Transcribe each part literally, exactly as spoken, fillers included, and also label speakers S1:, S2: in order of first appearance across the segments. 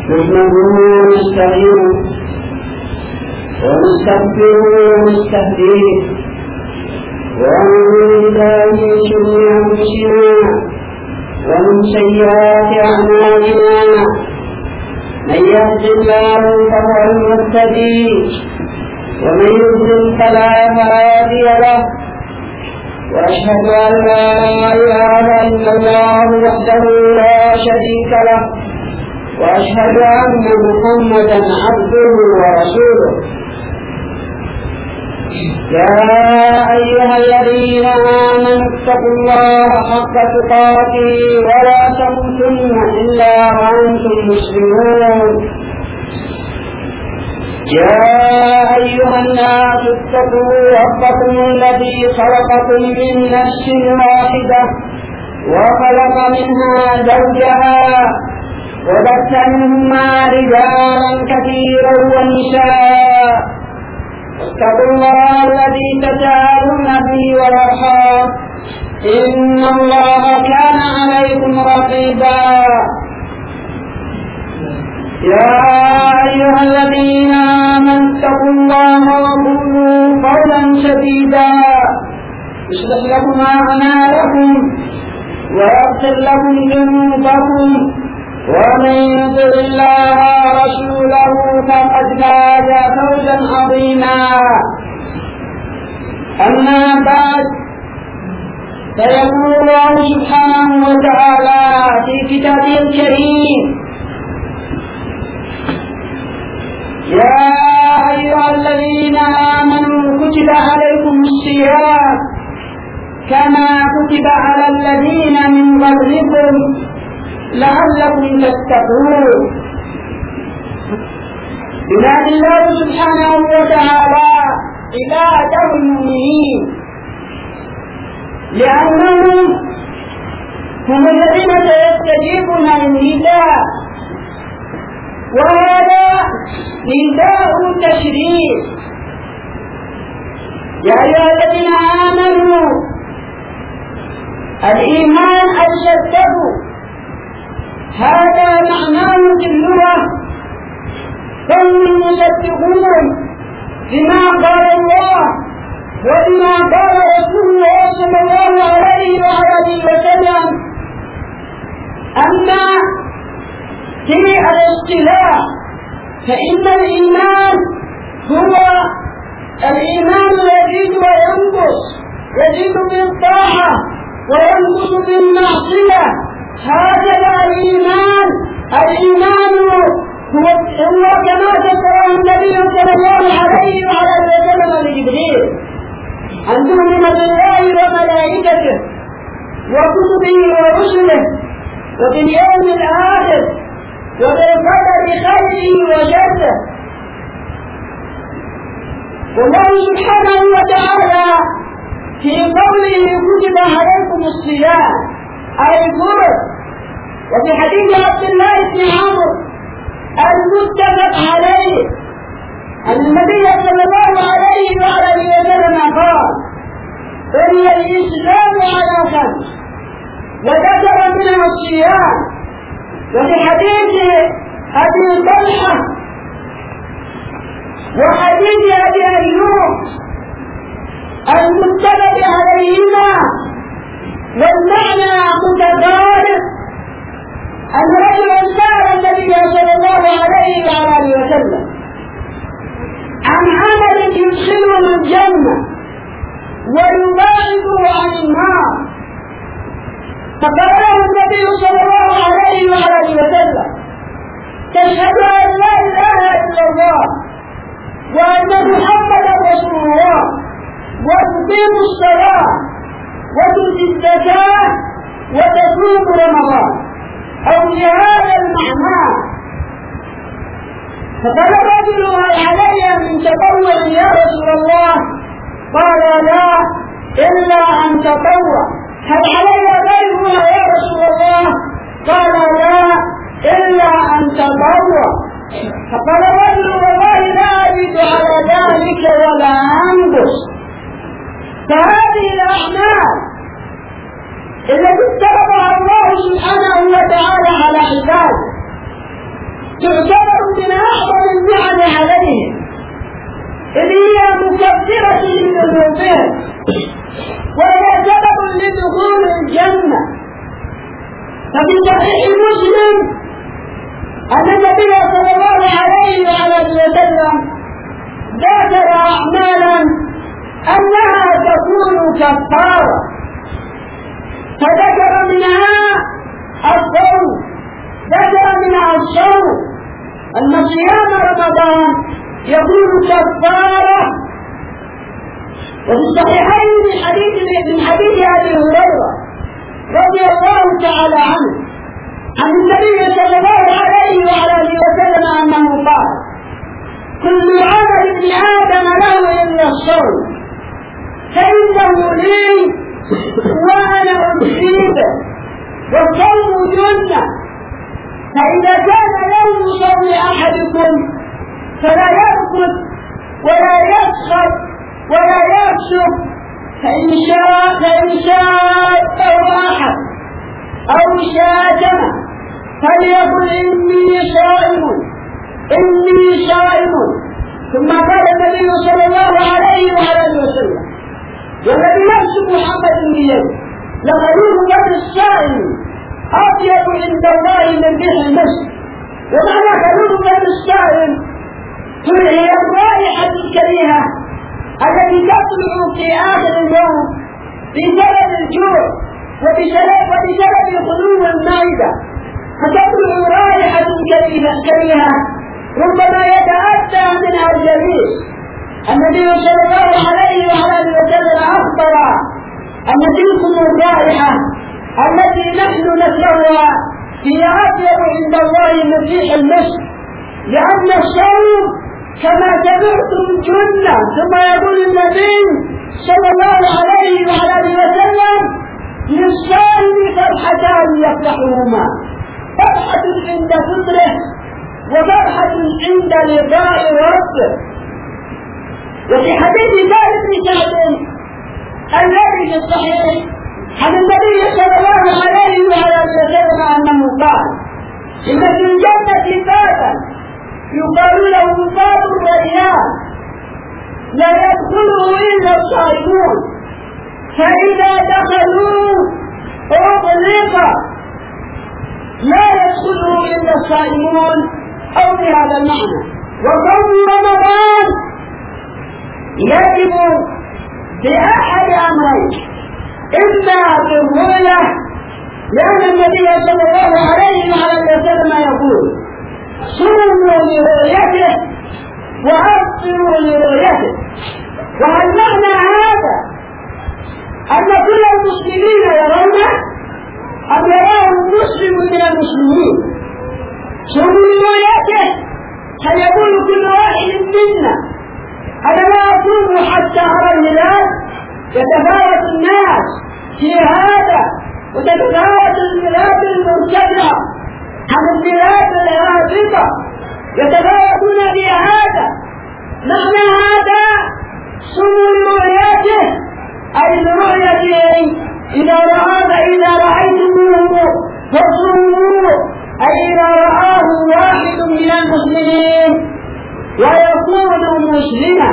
S1: نحمده ونستعينه ونستغفره ونستهديه ونعوذ بالله من شرور أنفسنا ومن سيئات أعمالنا من يهد الله فهو المهتدي ومن يضلل فلا هادي له وأشهد أن لا إله إلا الله وحده لا شريك له وأشهد أن محمدا عبده ورسوله. يا أيها الذين آمنوا اتقوا الله حق تقاته ولا تموتن إلا وأنتم مسلمون. يا أيها الناس اتقوا ربكم الذي خلقكم من نفس واحدة وخلق منها زوجها وبث منهما رجالا كثيرا ونساء. اتقوا الله الذي تساءلون به والأرحام إن الله كان عليكم رقيبا. يا أيها الذين آمنوا اتقوا الله وقولوا قولا سديدا يصلح لكم أعمالكم ويغفر لكم ذنوبكم ومن يطع الله ورسوله فقد فاز فوزا عظيما. أما بعد، فيقول الله سبحانه وتعالى في كتابه الكريم: يا أيها الذين آمنوا كتب عليكم الصيام كما كتب على الذين من قبلكم لعلكم تتقون. ينادي الله سبحانه وتعالى عباده المؤمنين لأنهم هم الذين سيستجيبون للنداء، وهذا نداء تشريع. يا أيها الذين آمنوا، الإيمان الشدة هذا معناه في اللغة، هم المصدقون بما قال الله وبما قال رسول الله صلى الله عليه وآله وسلم. أما في الاصطلاح فإن الإيمان هو الإيمان يزيد وينقص، يزيد بالطاعة وينقص بالمعصية. هكذا الإيمان الإيمان هو هو كما ذكره النبي صلى الله عليه وعلى وسلم لجبريل أن تؤمن بالله وملائكته وكتبه ورسله وباليوم الآخر وبالقدر خيره وشره. والله سبحانه وتعالى في قوله كتب عليكم الصيام أي الفرض. وفي حديث عبد الله بن عمرو المتفق عليه أن النبي صلى الله عليه وآله وسلم قال: بني الإسلام على خمس، وذكر منها الصيام. وفي حديث أبي طلحة وحديث أبي أيوب المتفق عليهما والمعنى متقارب، أن رجلا سأل النبي صلى الله عليه وآله وسلم عن عمل يدخله الجنة ويباعده عن النار، فقال له النبي صلى الله عليه وآله وسلم: تشهد أن لا إله إلا الله وأن محمدا رسول الله وتقيم الصلاة وتؤتي الزكاة وتصوم رمضان، أو بهذا المعنى. فقال الرجل: هل علي من تطوع يا رسول الله؟ قال: لا، إلا أن تطوع. هل علي غيرها يا رسول الله؟ قال: لا، إلا أن تطوع. فقال الرجل: والله لا أجد على ذلك ولا أنقص. فهذه الأعمال التي افترضها الله سبحانه وتعالى على عباده تعتبر من أعظم النعم عليهم، إذ هي مكفرة لذنوبهم وهي سبب لدخول الجنة. ففي صحيح مسلم أن النبي صلى الله عليه وعلى وسلم ذكر أعمالا أنها تكون كفارة، فذكر منها الصوم، ذكر منها الصوم أن صيام رمضان يكون كفارة. وفي الصحيحين من حديث من حديث أبي هريرة رضي الله تعالى عنه عن النبي صلى الله عليه وعلى وسلم أنه قال: كل عمل ابن آدم له إلا الصوم فإنه لي وأنا أجزيه، والصوم جنة، فإذا كان يوم صوم أحدكم فلا يرقد ولا يسخر ولا يفسق، فإن شاء فإن شاء أو أحد أو شاتمه فليقل إني صائم إني صائم. ثم قال النبي صلى الله عليه وعلى وسلم: والذي نفس محمد بيده لخلوه فم الصائم أطيب عند الله من ريح المسك. ومعنى خلوه فم الصائم هي الرائحة الكريهة التي تطلع في آخر اليوم بسبب الجوع وبسبب خلو المائدة، فتطلع رائحة كريهة ربما يتأتى منها الجليس. النبي صلى الله عليه وعلى وسلم أخبر أن تلكم الرائحة التي نحن نكرهها هي أطيب عند الله من ريح المسك، لأن الصوم كما سمعتم جنة. ثم يقول النبي صلى الله عليه وعلى وسلم: للصائم فرحتان يفرحهما، فرحة عند فطره وفرحة عند لقاء ربه. وفي حديث ثالث بن سعد الذي في الصحيح عن النبي صلى الله عليه وعلى وسلم أنه قال: إن في الجنة بابا يقال له باب الريان لا يدخله إلا الصائمون، فإذا دخلوا أغلق لا يدخله إلا الصائمون، أو بهذا المعنى. وصوم رمضان يجب بأحد أمرين: إما بالرؤية، لأن النبي صلى الله عليه وسلم يقول: صوموا لرؤيته وأفطروا لرؤيته. وهل معنى هذا أن كل المسلمين يرونه أم يراه مسلم من المسلمين؟ صوموا لرؤيته، هل يقول كل واحد منا: أنا لا أصوم حتى أرى الهلال؟ يتفاوت الناس في هذا، وتتفاوت البلاد المرتفعة عن البلاد الهابطة، يتفاوتون في هذا. معنى هذا صوموا لرؤيته، أي لرؤيته إذا رآه إذا رأيتموه فصوموا، أي إذا رآه واحد من المسلمين ويكون مسلما.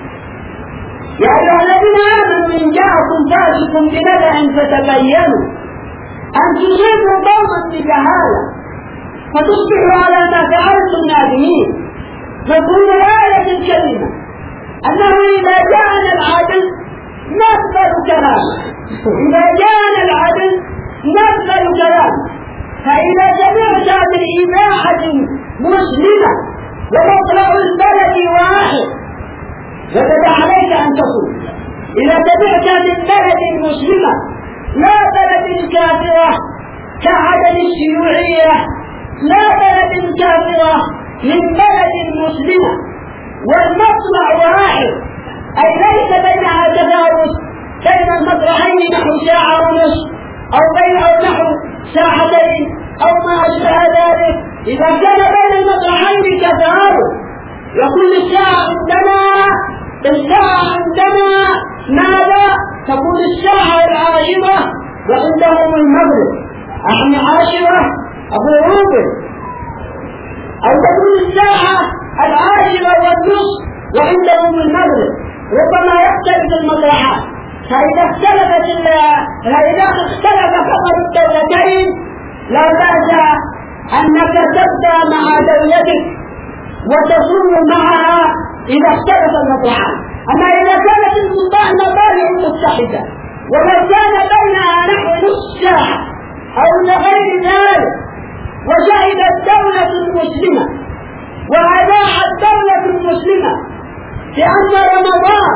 S1: يا أيها الذين آمنوا إن جاءكم فاسق بنبأ فتبينوا أن تصيبوا قوما بجهالة فتصبحوا على ما فعلتم نادمين. مفهوم الآية الكريمة أنه إذا جاءنا العدل نقبل كلامه، إذا جاءنا العدل نقبل كلامه. فإذا سمعت بالإباحة مسلمة ومطلع البلد واحد وجب عليك أن تصوم. إذا سمعت من بلد مسلمة لا بلد كافرة كعدد الشيوعية، لا بلد كافرة من بلد مسلمة والمطلع واحد، أي ليس بينها تفاوت بين المطرحين نحو ساعة ونصف أو بين أو نحو ساعتين أو ما أشبه ذلك. إذا كان بين المطرحين تفاوت يقول الساعة عندنا الساعة عندنا ماذا؟ تقول الساعة العاشرة وعندهم المغرب، أحنا عاشرة أبو روبه. أو تكون الساعة العاشرة والنصف وعندهم المغرب، ربما يختلف المطرحات. فإذا اختلفت فإذا اختلف خطر الدولتين لا بأس أنك تبدأ مع دولتك وتصوم معها إذا اختلف المطرحات. أما إذا كانت المطالع متحدة ولو كان بينها نحو نصف ساعة أو لغير ذلك، وشهدت دولة مسلمة وأذاعت الدولة المسلمة لأن رمضان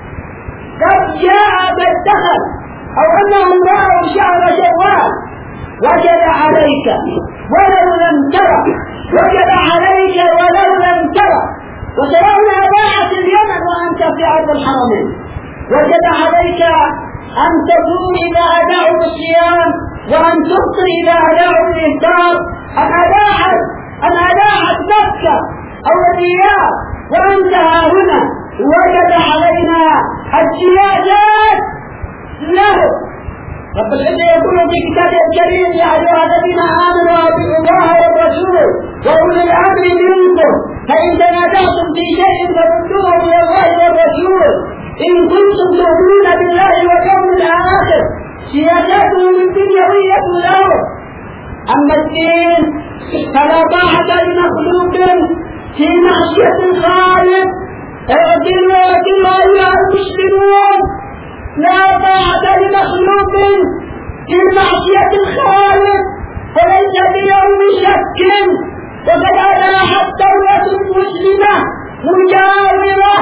S1: قد جاء قد دخل أو أنهم رأوا شهر شوال، وجب عليك ولو لم ترى، وجب عليك ولو لم ترى، وترون أذاعت اليمن وأنت في أرض الحرمين، وجب عليك أن تصوم إذا أذاعوا الصيام وأن تفطر إذا أذاعوا الإفطار. أن أذاعت أن أذاعت مكة أو الرياض وأنت هنا، وجب علينا السياسات له. رب العزة يقول في كتابه الكريم: يا أيها الذين آمنوا أطيعوا الله والرسول وأولي الأمر منكم فإن تنازعتم في شيء فردوه إلى الله والرسول إن كنتم تؤمنون بالله واليوم الآخر. سياساتهم الدنيوية له. أما الدين فلا طاعة لمخلوق في معصية الخالق. اعدلوا اعدلوا أيها المسلمون، لا طاعة لمخلوق في معصية الخالق. فليس بيوم شك وقد أباحت دولة مسلمة مجاورة،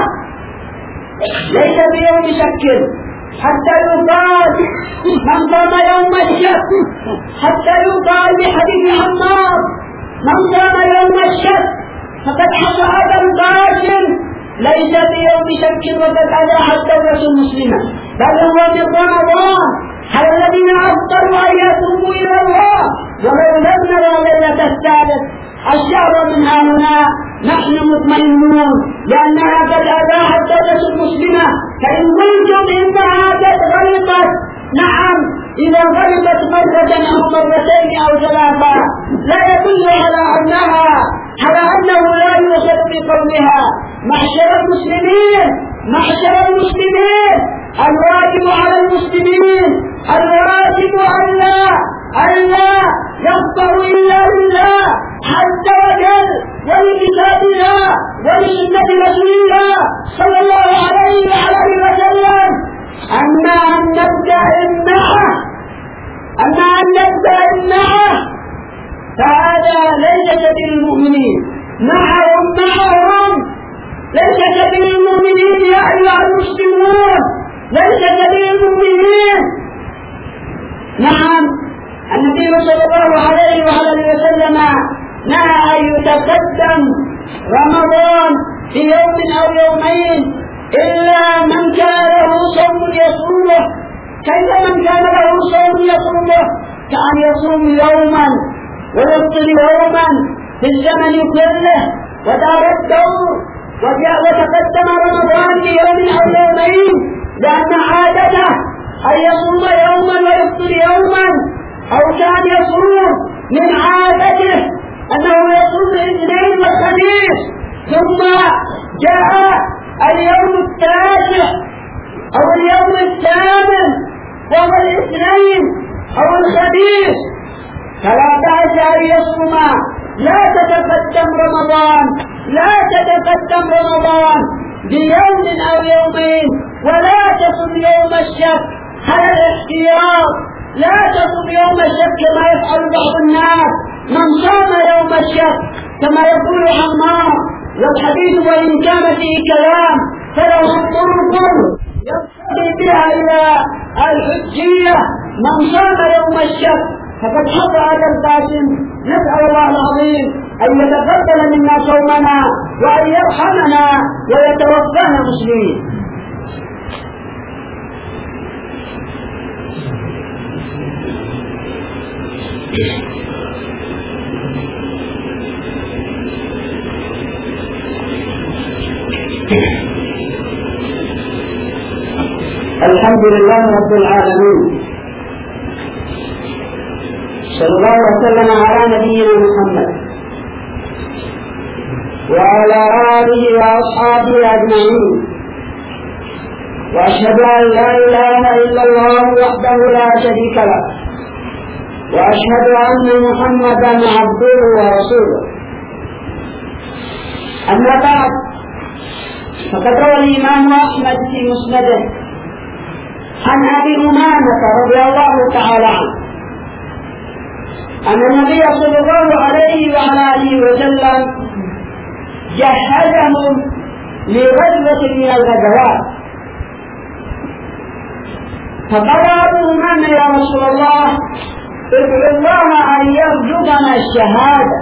S1: ليس بيوم شك حتى يقال من صام يوم الشك، حتى يقال بحديث عمار: من صام يوم الشك فقد حصل القاسم. ليس بيوم شك وقد أباحت الدولة المسلمة، بل هو من رمضان. على الذين أفطروا أن يتوبوا إلى الله ولو لم نرى ليلة الثالث الشهر من هنا نحن مطمئنون لأنها قد أباحت الدولة المسلمة. فإن كنتم إنها قد غلطت، نعم إذا غلطت مرة أو مرتين أو ثلاثة لا يدل على أنها على أنه لا يوصل بقولها. معشر المسلمين معشر المسلمين الواجب على المسلمين الواجب ألا ألا يخضعوا إلا لله عز وجل ولكتاب الله ولسنة رسول الله صلى الله عليه وعلى وسلم. أما أن نبدأ معه أما أن نبدأ معه فهذا ليس سبيل المؤمنين. معهم معهم ليس سبيل المؤمنين يا أيها المسلمون، ليس سبيل المؤمنين. نعم النبي صلى الله عليه وعلى وسلم نهى أن يتقدم رمضان في يوم أو يومين إلا من كان له صوم يصومه. كيف من كان له صوم يصومه؟ كأن يصوم يوما ويفطر يوما في الزمن كله ودار الدور، وجاء وتقدم رمضان في يوم أو يومين، لأن عادته أن يصوم يوما ويفطر يوما، أو كان يصوم من عادته أنه يصوم الاثنين والخميس، ثم جاء اليوم التاسع أو اليوم الثامن وهو الاثنين أو الخميس، فلا بأس أن يصوم. لا تتقدم رمضان لا تتقدم رمضان بيوم أو يومين، ولا تصم يوم الشك على الاحتياط. لا تصم يوم الشك كما يفعل بعض الناس، من صام يوم الشك كما يقول عمار: والحديث وإن كان فيه كلام فله طرق يصل بها إلى الحجية. من صام يوم الشك فقد حط على القاسم. نسأل الله العظيم أن يتقبل منا صومنا وأن يرحمنا ويتوفانا مسلمين. الحمد لله رب العالمين، صلى الله وسلم على نبينا محمد وعلى آله وأصحابه أجمعين. وأشهد أن لا إله إلا الله وحده لا شريك له، وأشهد أن محمدا عبده ورسوله. أما بعد، فقد روى الإمام أحمد في مسنده عن أبي أمامة رضي الله تعالى عنه أن النبي صلى الله عليه وعلى آله وسلم جهزهم لغزوة من الغزوات، فقال أبو أمامة: يا رسول الله، ادعو الله أن يرزقنا الشهادة.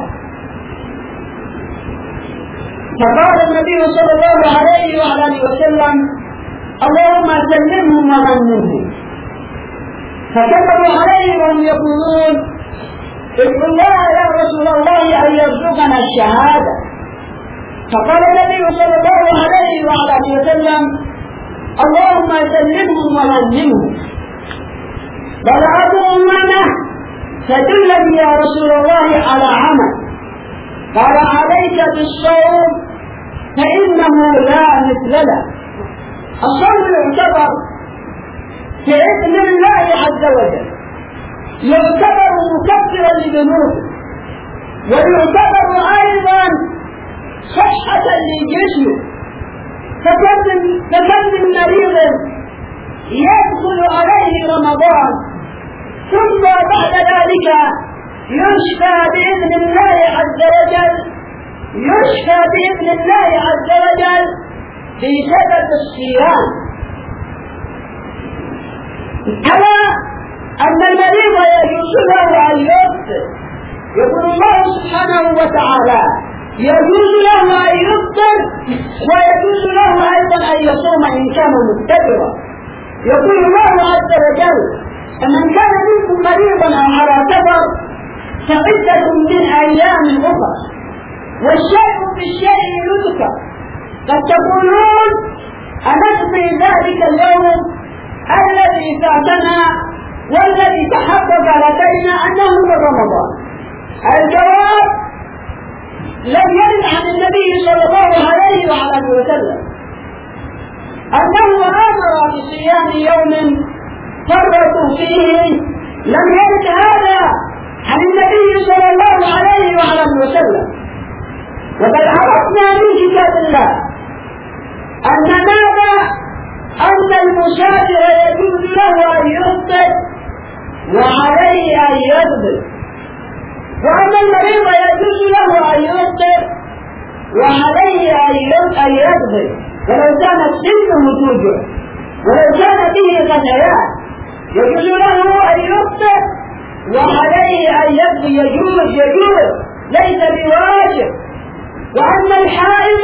S1: فقال النبي صلى الله عليه وعلى آله وسلم: اللهم سلمهم وغنمهم. فكتبوا عليه وهم يقولون: ادعو الله يا رسول الله أن يرزقنا الشهادة. فقال النبي صلى الله عليه وعلى آله وسلم: اللهم سلمهم وغنمهم. قال أبو أمامة: فدلني يا رسول الله على عمل. قال: عليك بالصوم فإنه لا مثل له. الصوم يعتبر بإذن الله عز وجل، يعتبر مكفرا لذنوبه، ويعتبر أيضا صحة لجسمه. فكم من مريض يدخل عليه رمضان ثم بعد ذلك يشفى بإذن الله عز وجل، يشفى بإذن الله عز وجل بسبب الصيام. ألا أن المريض يجوز له أن يفطر، يقول الله سبحانه وتعالى: يجوز له أن يفطر ويجوز له أيضا أن يصوم إن كان مقتدرا. يقول الله عز وجل: فمن كان منكم مريضا أو على سفر فعدة من أيام أخرى. والشيء بالشيء يذكر. قد تقولون: أنقضي ذلك اليوم الذي فاتنا والذي تحقق لدينا أنه من رمضان. الجواب: لم يرد عن النبي صلى الله عليه وعلى اله وسلم انه امر بصيام يوم فرطوا فيه، لم يرد هذا عن النبي صلى الله عليه وعلى اله وسلم. وقد عرفنا من كتاب الله ان ماذا؟ ان المسافر يجوز له ان يفطر وعليه ان يغفر، وأن المريض يجوز له أن يفطر وعليه أن يغفر، ولو كانت سنه توجع، ولو كان به غثيان يجوز له أن يفطر وعليه أن يغفر. يجوز يجوز ليس بواجب. وأن الحائض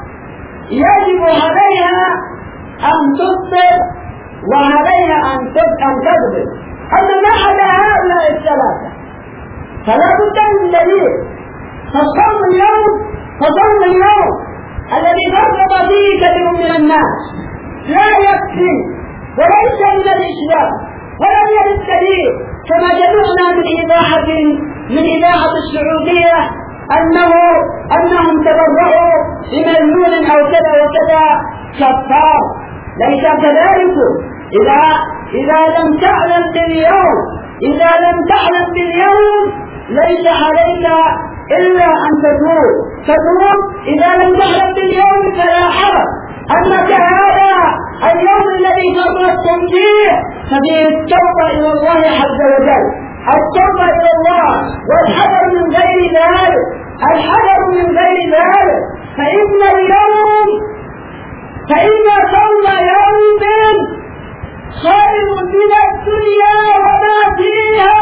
S1: يجب عليها أن تفطر وعليها أن تغفر. أما ما عدا هؤلاء الثلاثة فلا بد من دليل. فصوم اليوم فصوم اليوم الذي فرط فيه كثير من الناس لا يكفي وليس من الإسلام، ولم يرد دليل كما جمعنا من إذاعة من إذاعة السعودية أنه أنهم تبرعوا بمليون أو كذا وكذا كفار. ليس كذلك. إذا إذا لم تعلم باليوم إذا لم تعلم باليوم ليس عليك إلا أن تتوب. تتوب إذا لم تعلم باليوم فلا حرج. أنك هذا اليوم الذي فرطتم فيه ففيه التوبة إلى الله عز وجل، التوبة إلى الله، والحذر من غير ذلك، الحذر من غير ذلك. فإن اليوم فإن صوم يوم خير من الدنيا وما فيها.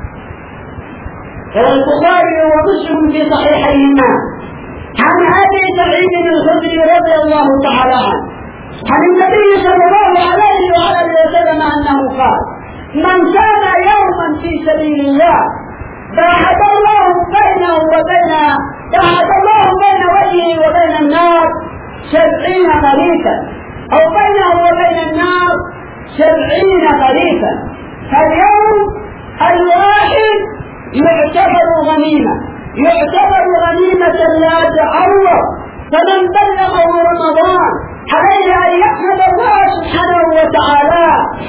S1: البخاري ومسلم في صحيحيهما عن ابي سعيد الخدري رضي الله تعالى عنه عن النبي صلى الله عليه وعلى وسلم انه قال: من كان يوما في سبيل الله باعد الله بينه وبين باعد الله بين وجهه وبين النار سبعين خريفا، او بينه وبين النار سبعين خريفا. فاليوم الواحد يعتبر غنيمة، يعتبر غنيمة لا تعوض،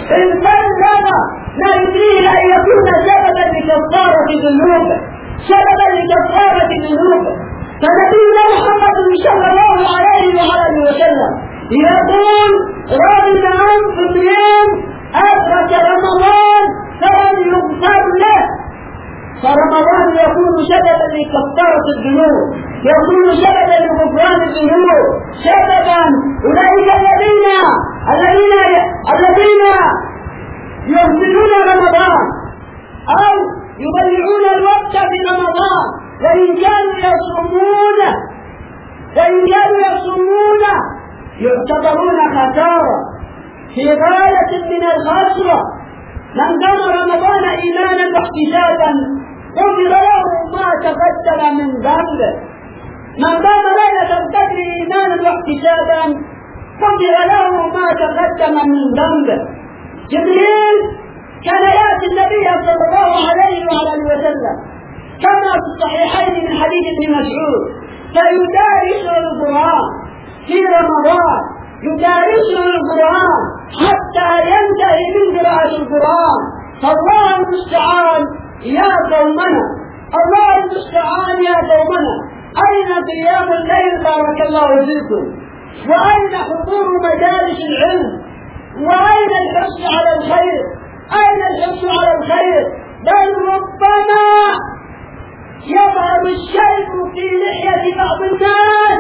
S1: إن سلم لا يدريه أن يكون سببا لكفارة ذنوبه، سببا لكفارة ذنوبه. فنبينا محمد صلى الله عليه وآله وسلم يقول: رغم أنف امرئ أدرك رمضان فلم يغفر له. فرمضان يكون سببا لكفارة الذنوب، يكون سببا لغفران الذنوب، سببا. أولئك الذين الذين الذين يهملون رمضان أو يضيعون الوقت في رمضان وإن كانوا يصومون وإن كانوا يصومون يعتبرون خسارة في غاية من الخسرة. من قام رمضان إيمانا واحتسابا غفر له ما تقدم من ذنبه. من قام ليلة القدر إيمانا واحتسابا غفر له ما تقدم من ذنبه. جبريل كان يأتي النبي صلى الله عليه وآله وسلم كما في الصحيحين من حديث ابن مسعود فيدارسه القرآن في رمضان، يدارسه القرآن حتى ينتهي من قراءة القرآن. فالله المستعان يا قومنا، الله المستعان يا قومنا، أين قيام الليل بارك الله فيكم؟ وأين حضور مجالس العلم؟ وأين الحرص على الخير؟ أين الحرص على الخير؟ بل ربما يظهر الشيء في لحية بعض الناس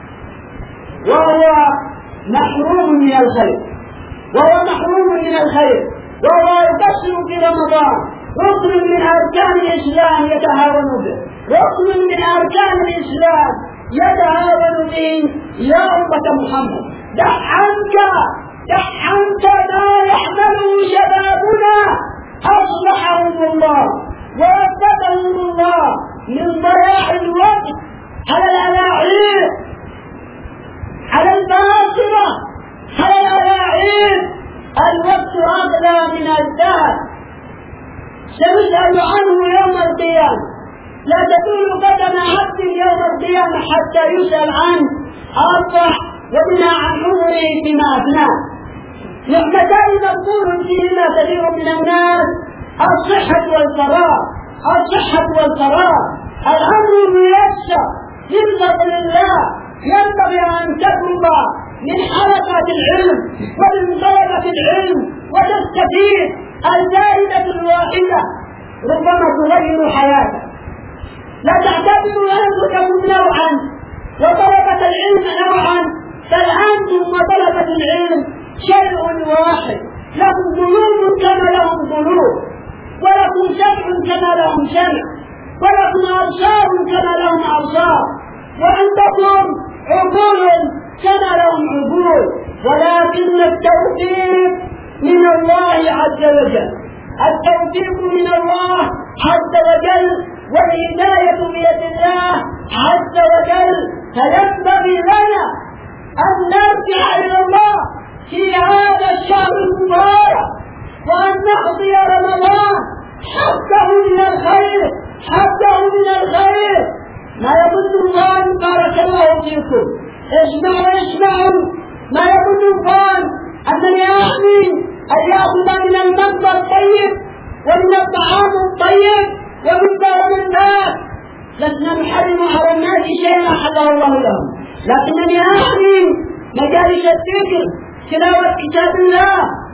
S1: وهو محروم من الخير، وهو محروم من الخير، وهو يقصر في رمضان ركن من أركان الإسلام يتهاون به، ركن من أركان الإسلام يتهاون به. يا أمة محمد، دع عنك دع عنك ما يحمله شبابنا أصلحهم الله وأثبتهم الله من ضياع الوقت على الألاعيب، على الباطلة، على الألاعيب. الوقت أغلى من الذهب، سنسأل عنه يوم القيامة. لا تزول قدم عبد يوم القيامة حتى يسأل عنه أربع وبناء عن عمره بما أفناه. نعمتان مذكور فيهما كثير من الناس: الصحة والفراغ، الصحة والفراغ. الأمر ميسر من فضل الله، ينبغي أن تطلب من حلقة العلم ومن طلبة العلم وتستفيد. الفائدة الواحدة ربما تغير حياتك. لا تعتبروا أنفسكم نوعا وطلبة العلم نوعا، بل أنتم وطلبة العلم شيء واحد. لكم قلوب كما لهم قلوب، ولكم سمع كما لهم سمع، ولكم أبصار كما لهم أبصار، وعندكم عقول كما لهم عقول، ولكن التوفيق من الله عز وجل، التوفيق من الله عز وجل، والهداية بيد الله عز وجل. فينبغي لنا أن نرجع إلى الله في هذا الشهر المبارك وأن نقضي رمضان حقه من الخير، حقه من الخير. ما يظن الظان بارك الله فيكم، اسمعوا اسمعوا، ما يظن الظان أنني أعني أن يأخذ من المنبر الطيب ومن الطعام الطيب ومن دار الناس. لسنا نحرم على الناس شيئا حله الله لهم، لكنني أعني مجالس الذكر، تلاوة كتاب الله،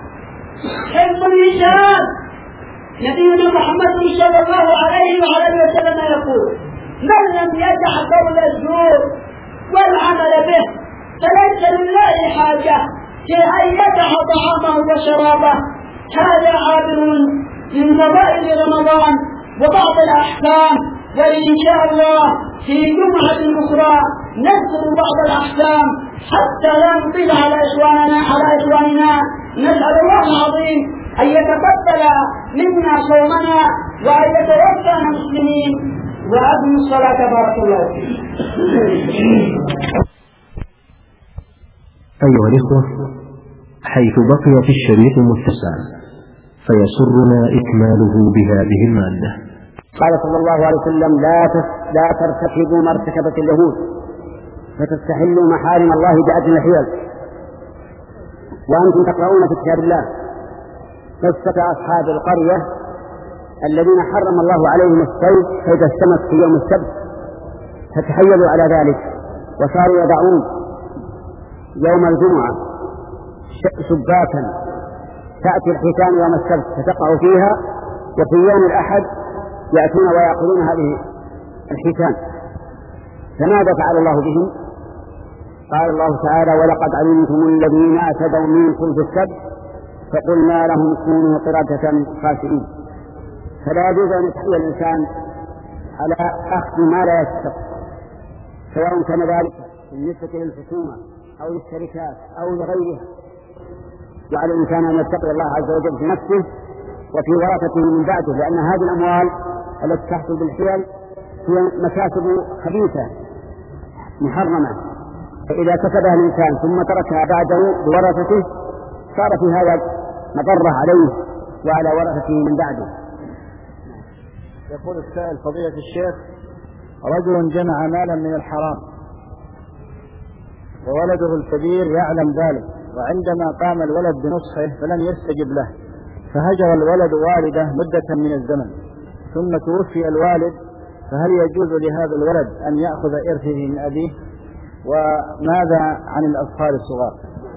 S1: حفظ اللسان. نبينا محمد صلى الله عليه وآله وسلم يقول: من لم يدع قول الزور والعمل به فليس لله حاجة في أن يدع طعامه وشرابه. هذا عابر من فضائل رمضان وبعض الأحكام، وإن شاء الله في جمعة أخرى نذكر بعض الأحكام حتى لا نطيل على إخواننا على إخواننا. نسأل الله العظيم أن يتقبل منا صومنا وأن يتوفانا مسلمين. وأقم الصلاة بارك الله فيك.
S2: أيها الإخوة، حيث بقي في الشريط متسع فيسرنا إكماله بهذه المادة.
S3: قال صلى الله عليه وسلم: لا لا ترتكبوا ما ارتكبت اليهود فتستحلوا محارم الله بأدنى الحيل، وأنتم تقرؤون في كتاب الله قصة أصحاب القرية الذين حرم الله عليهم الصيد صيد السمك في يوم السبت، فتحيلوا على ذلك وصاروا يضعون يوم الجمعة شباكا تأتي الحيتان يوم السبت فتقع فيها، وفي يوم الأحد يأتون ويأخذون هذه الحيتان. فماذا فعل الله بهم؟ قال الله تعالى: ولقد علمتم الذين اعتدوا منكم في السبت فقلنا لهم كونوا قردة خاسئين. فلا يجوز أن يتحول الإنسان على أخذ ما لا يستحق، سواء كان ذلك بالنسبة للحكومة أو للشركات أو لغيرها. وعلى الإنسان أن يتقي الله عز وجل في نفسه وفي ورثته من بعده، لأن هذه الأموال التي تحصل بالحيل هي مكاسب خبيثة محرمة، فإذا كسبها الإنسان ثم تركها بعده بورثته صار في هذا مضرة عليه وعلى ورثته من بعده.
S4: يقول السائل: فضيلة الشيخ، رجل جمع مالا من الحرام وولده الكبير يعلم ذلك، وعندما قام الولد بنصحه فلم يستجب له، فهجر الولد والده مدة من الزمن ثم توفي الوالد، فهل يجوز لهذا الولد أن يأخذ إرثه من أبيه؟ وماذا عن الأطفال الصغار؟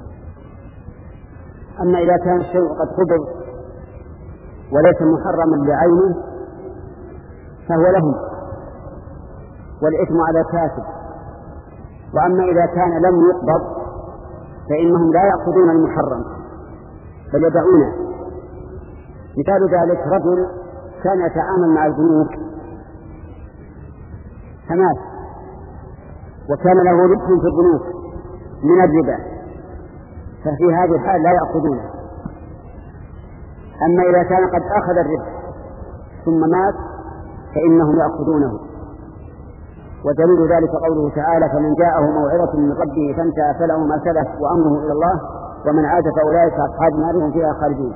S3: أما إذا كان الشيء قد قبض وليس محرما بعينه فهو لهم والإثم على الكاسب. وأما إذا كان لم يقبض فإنهم لا يأخذون المحرم بل يدعونه. مثال ذلك رجل كان يتعامل مع البنوك فمات وكان له ربح في البنوك من الربا، ففي هذه الحال لا يأخذونه. أما إذا كان قد أخذ الربح ثم مات فإنهم يأخذونه. ودليل ذلك قوله تعالى: فمن جاءه موعظة من ربه فانتهى فله ما سلف وأمره إلى الله ومن عاد فأولئك أصحاب النار هم فيها خالدون.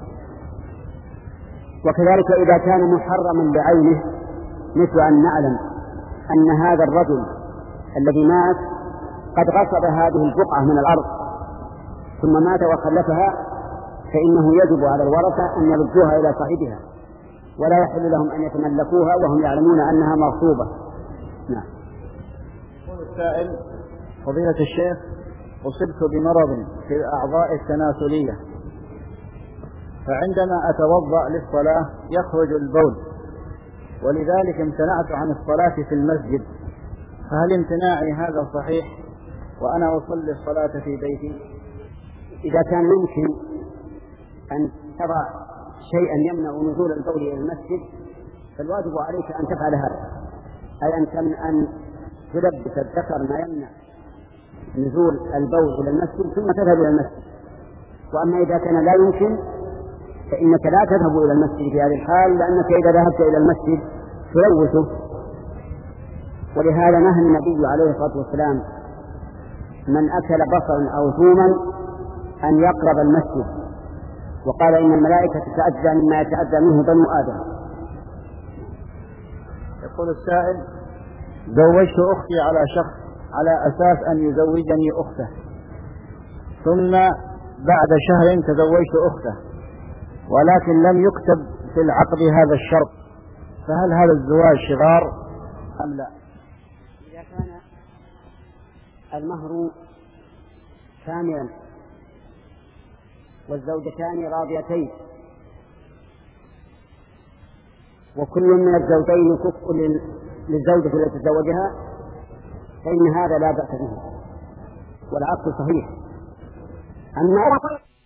S3: وكذلك إذا كان محرما بعينه، مثل أن نعلم أن هذا الرجل الذي مات قد غصب هذه البقعة من الأرض ثم مات وخلفها، فإنه يجب على الورثة أن يردوها إلى صاحبها، ولا يحل لهم أن يتملكوها وهم يعلمون أنها مغصوبة. نعم.
S4: يقول السائل: فضيلة الشيخ، أصبت بمرض في الأعضاء التناسلية، فعندما أتوضأ للصلاة يخرج البول، ولذلك امتنعت عن الصلاة في المسجد، فهل امتناعي هذا صحيح وأنا أصلي الصلاة في بيتي؟
S3: إذا كان يمكن أن تضع شيئا يمنع نزول البول إلى المسجد فالواجب عليك أن تفعل هذا، أي أن أن تلبس الذكر ما يمنع نزول البول إلى المسجد ثم تذهب إلى المسجد. وأما إذا كان لا يمكن فإنك لا تذهب إلى المسجد في هذه الحال، لأنك إذا ذهبت إلى المسجد تلوثه. ولهذا نهى النبي عليه الصلاة والسلام من أكل بصرا أو ثوما أن يقرب المسجد، وقال إن الملائكة تتأذى مما يتأذى منه بنو آدم.
S4: يقول السائل: زوجت أختي على شخص على أساس أن يزوجني أخته، ثم بعد شهر تزوجت أخته، ولكن لم يكتب في العقد هذا الشرط، فهل هذا الزواج شغار أم لا؟
S3: إذا كان المهر كاملا والزوجتان راضيتين وكل من الزوجين كفء للزوجة التي تزوجها فإن هذا لا بأس به والعقد صحيح. أما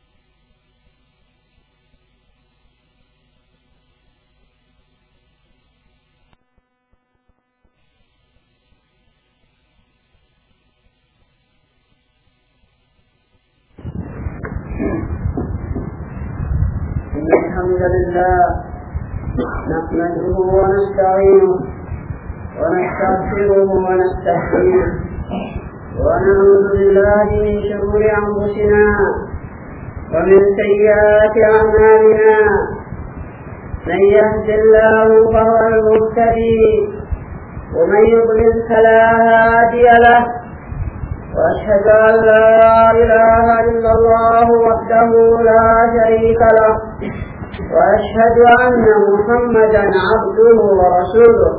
S1: الحمد لله نحمده ونستعينه ونستغفره ونستهديه ونعوذ بالله من شرور أنفسنا ومن سيئات أعمالنا، من يهد الله فهو المهتدي ومن يضلل فلا هادي له، وأشهد أن لا إله إلا الله وحده لا شريك له وأشهد أن محمدا عبده ورسوله.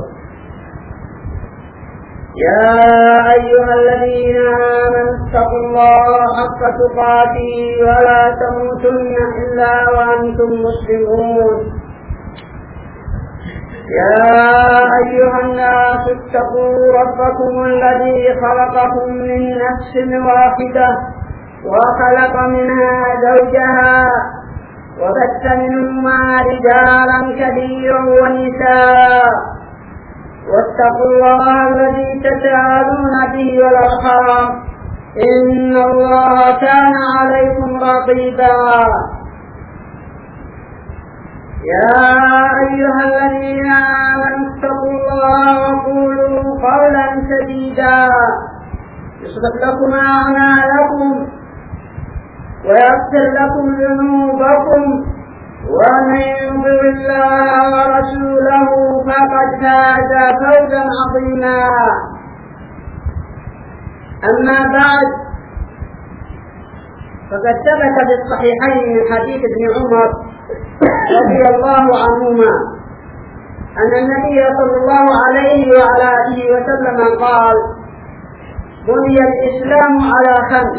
S1: يا أيها الذين آمنوا اتقوا الله حق تقاته ولا تموتن إلا وأنتم مسلمون. يا أيها الناس اتقوا ربكم الذي خلقكم من نفس واحدة وخلق منها زوجها وبث منهما رجالا كثيرا ونساء واتقوا الله الذي تساءلون به والأرحام إن الله كان عليكم رقيبا. يا أيها الذين آمنوا اتقوا الله وقولوا قولا سديدا يصلح لكم أعمالكم ويغفر لكم ذنوبكم ومن يطع الله ورسوله فقد فاز فوزا عظيما. أما بعد، فقد ثبت في الصحيحين من حديث ابن عمر رضي الله عنهما أن النبي صلى الله عليه وعلى آله وسلم قال: بني الإسلام على خمس: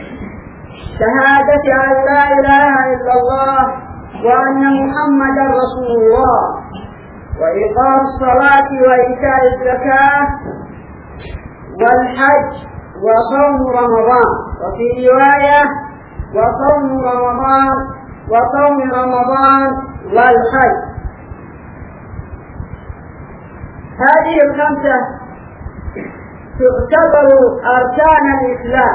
S1: شهادة أن لا إله إلا الله وأن محمدا رسول الله، وإقام الصلاة وإيتاء الزكاة والحج وصوم رمضان، وفي رواية وصوم رمضان وصوم رمضان والحج. هذه الخمسة تعتبر أركان الإسلام،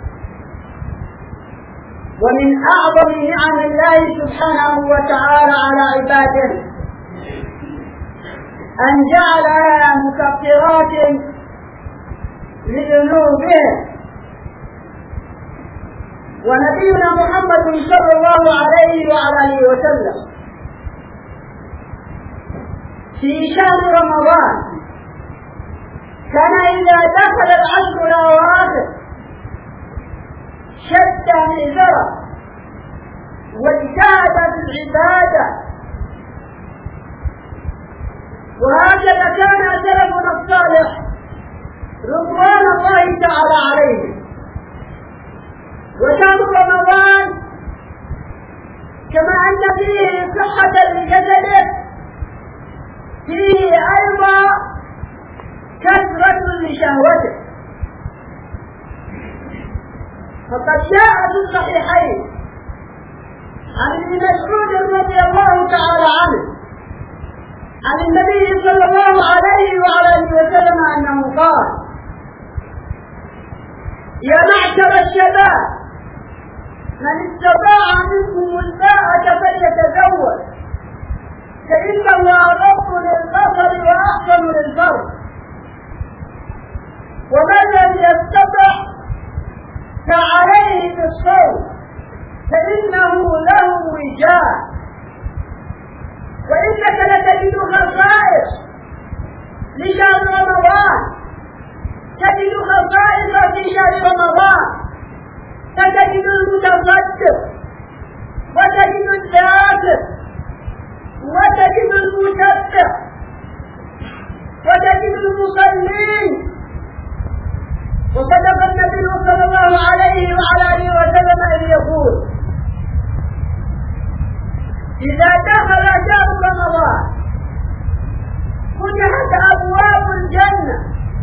S1: ومن أعظم نعم الله سبحانه وتعالى على عباده أن جعلها مكفرات لذنوبهم. ونبينا محمد صلى الله عليه وعلى آله وسلم في شهر رمضان كان إذا دخل العشر الأواخر شد مئزره واجتهد في العبادة، وهكذا كان سلفنا الصالح رضوان الله تعالى عليهم. وشهر رمضان كما أن فيه صحة لجسده فيه أيضا كثرة لشهوته، فقد جاء في الصحيحين عن ابن مسعود رضي الله تعالى عنه عن النبي صلى الله عليه وعلى آله وسلم أنه قال: يا معشر الشباب من استطاع منكم الباءة فليتزوج فإنه أغض للبصر وأحسن للفرج، ومن لم يستطع فعليه بالصوم فإنه له وجاء. وإنك لتجد خصائص لشهر رمضان، تجد خصائص في شهر رمضان، فتجد المتصدق وتجد الذاكر وتجد المسبح وتجد المصلين. وصدق النبي صلى الله عليه وعلى آله وسلم أن يقول: إذا دخل شهر رمضان فتحت أبواب الجنة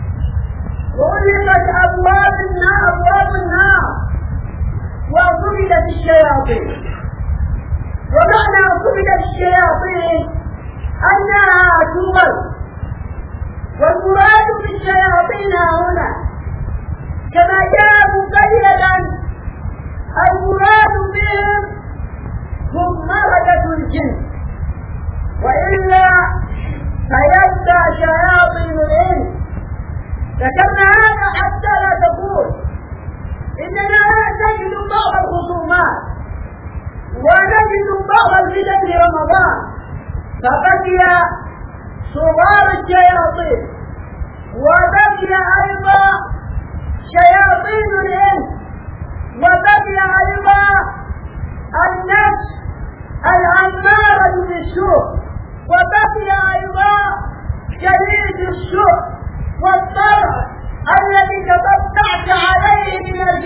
S1: وغلقت أبواب النار أبواب النار وأصبدت الشياطين. ومعنى أصبدت الشياطين أنها تغل، والمراد بالشياطين هنا كما جاء مبينا المراد بهم هم مردة الجن، وإلا فيبدأ شياطين الإنس. ذكرنا هذا حتى لا تقول إننا نجد بعض الخصومات ونجد بعض الفتن في رمضان، فبقي صغار الشياطين وبقي أيضا شياطين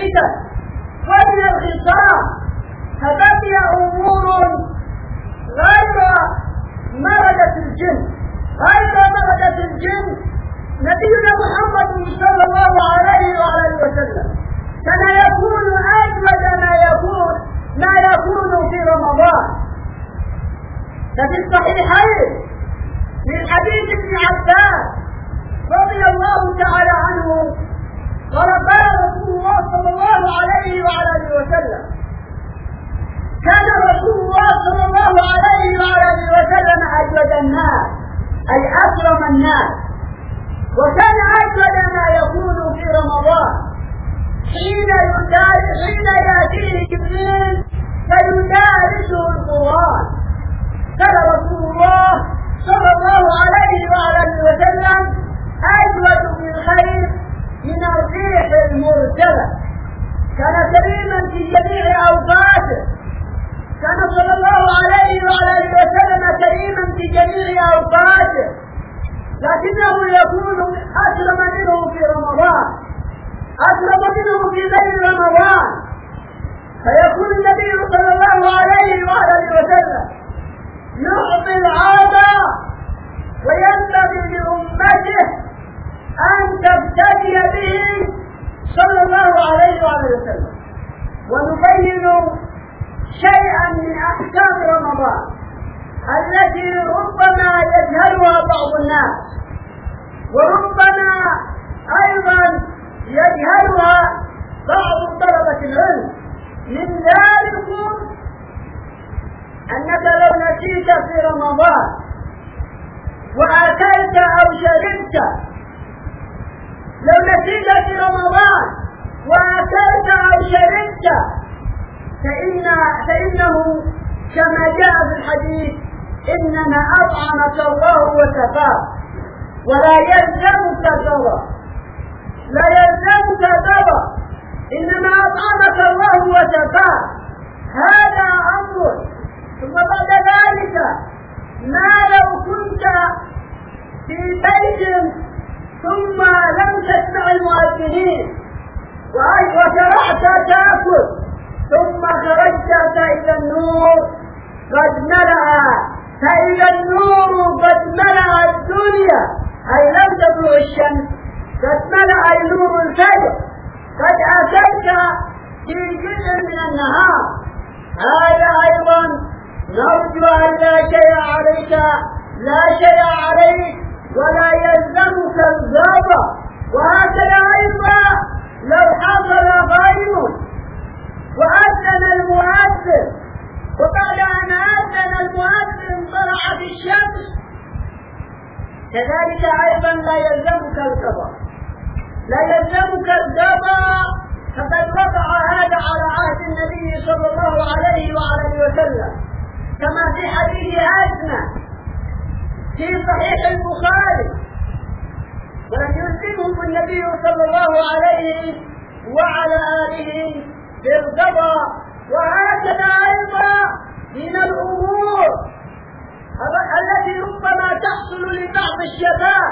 S1: الفتن ومن الخصام، فبقي أمور غير مردة الجن غير مردة الجن. نبينا محمد صلى الله عليه وآله وسلم كان يكون أجود ما يكون ما يكون في رمضان. ففي الصحيحين من حديث ابن عباس رضي الله تعالى عنه قال قال رسول الله صلى الله عليه وآله وسلم: كان رسول الله صلى الله عليه وآله وسلم أجود الناس أي أكرم الناس، وكان أجود ما يكون في رمضان حين حين يأتيه جبريل فيدارسه القرآن. قال رسول الله صلى الله عليه وآله وسلم: أجود بالخير من الريح المرسلة. كان كريما في جميع أوقاته، كان صلى الله عليه وآله وسلم كريما في جميع أوقاته، لكنه يكون أكرم منه في رمضان، أكرم منه في غير رمضان. فيكون النبي صلى الله عليه وآله وسلم يعطي العطاء، وينبغي لأمته أن تبتدي به صلى الله عليه وآله وسلم. ونبين شيئا من أحكام رمضان التي ربما يجهلها بعض الناس، وربما أيضا يجهلها بعض طلبة العلم. من ذلك أنك لو نسيت في رمضان وأكلت أو شربت لو نسيت في رمضان وأكلت أو شربت فإن فإنه كما جاء في الحديث: إنما أطعمك الله وكفاك ولا يلزمك ضرر، لا يلزمك ضرر، إنما أطعمك الله وكفاك. هذا أمر. ثم بعد ذلك ما لو كنت في بيت ثم لم تسمع المؤذنين وشرعت تأكل، ثم خرجت فإذا النور قد ملأ فإذا النور قد ملأ الدنيا، أي لم تطلع الشمس، قد ملأ نور الفجر، قد أتيت في جزء من النهار. هذا أيضا نرجو أن لا شيء عليك لا شيء عليك ولا يلزمك الضرر. وهكذا أيضا لو حصل غيم وأذن المؤذن، وبعد أن أذن المؤذن طلعت الشمس، كذلك أيضا لا يلزمك القضاء لا يلزمك القضاء فقد وقع هذا على عهد النبي صلى الله عليه وآله وسلم، كما في حديث أسماء في صحيح البخاري: ولم يلزمهم النبي صلى الله عليه وعلى آله بالقضاء. وهكذا أيضا من الأمور التي ربما تحصل لبعض الشباب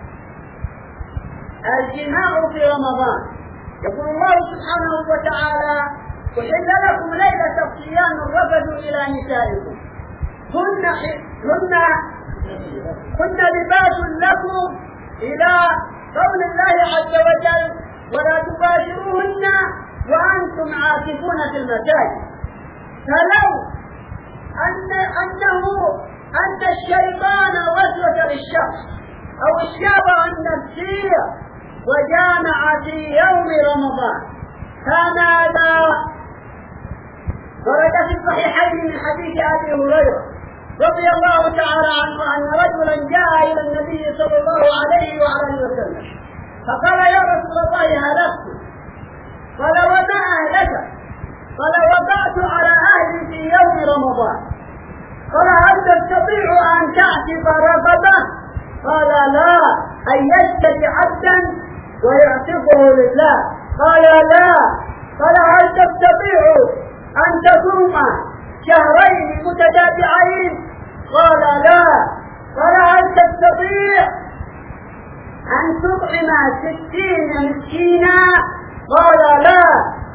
S1: الجماع في رمضان. يقول الله سبحانه وتعالى: أحل لكم ليلة الصيام الرفث إلى نسائكم هن هن هن لباس لكم، إلى قول الله عز وجل: ولا تباشروهن وأنتم عاكفون في المساجد. فلو أن أنه أن الشيطان وسوس للشخص أو الشهوة النفسية وجامع في يوم رمضان، فماذا؟ ورد في الصحيحين من حديث أبي هريرة رضي الله تعالى عنه أن رجلا جاء إلى النبي صلى الله عليه وآله وسلم فقال: يا رسول الله هلكت. قال: وما أهلك؟ قال: وقعت على أهلي في يوم رمضان. قال: هل تستطيع أن تعتق رقبة؟ قال: لا. أن يشتري عبدا ويعتقه لله؟ قال: لا. قال: هل تستطيع أن تصوم شهرين متتابعين؟ قال: لا. قال: هل تستطيع أن تطعم ستين مسكينا؟ قال: لا.